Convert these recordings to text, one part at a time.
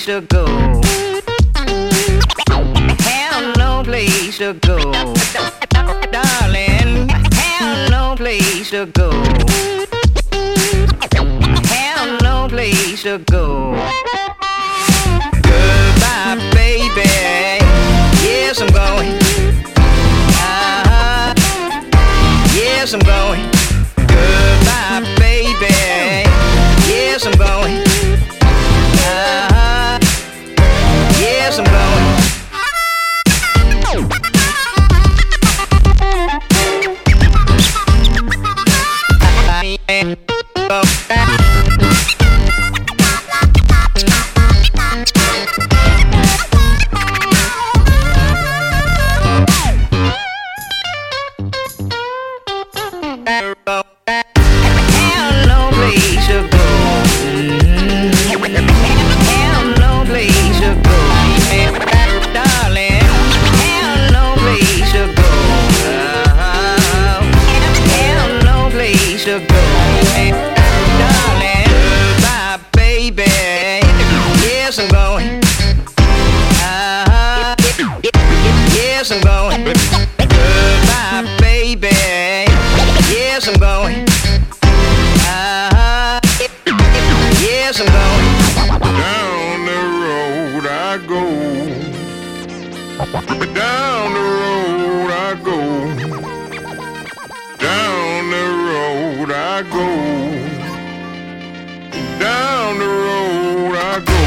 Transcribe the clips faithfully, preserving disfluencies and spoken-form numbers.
to go. Have no place to go. Darling, have no place to go. Have no place to go. Goodbye, baby. Yes, I'm going. Uh-huh. Yes, I'm going. Goodbye, baby. Yes, I'm going. Uh-huh. Yes, I'm going. Have no place to go. Have no place to go. Darling, have no place to go. Uh-huh. Have no place to go. Darling, goodbye, baby. Yes, I'm going. Uh-huh. Yes, I'm going. Goodbye, baby. Yes, I'm going. Uh-huh. Yes, I'm going. Down the road I go. Down the road I go. Down the road I go. Down the road I go.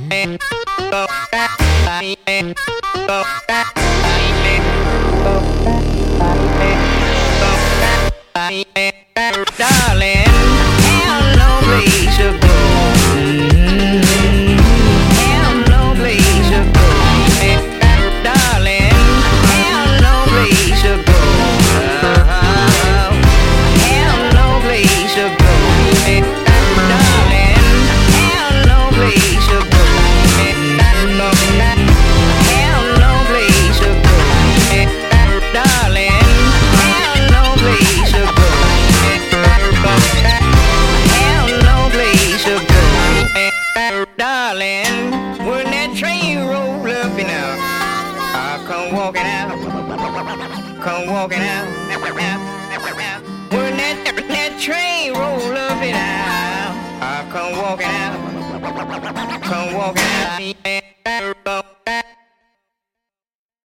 Darling, have no place to go. Have no place to go. Darling, have no place to go. Uh-huh. Have no place to go. Darling, have no place to go. Have no place to go. Darling, have no place to go. Have no place to go. Darling, when that train roll up and out, I come walking out, come walking out. When that, that train roll up and out, I come walking out, come walking out.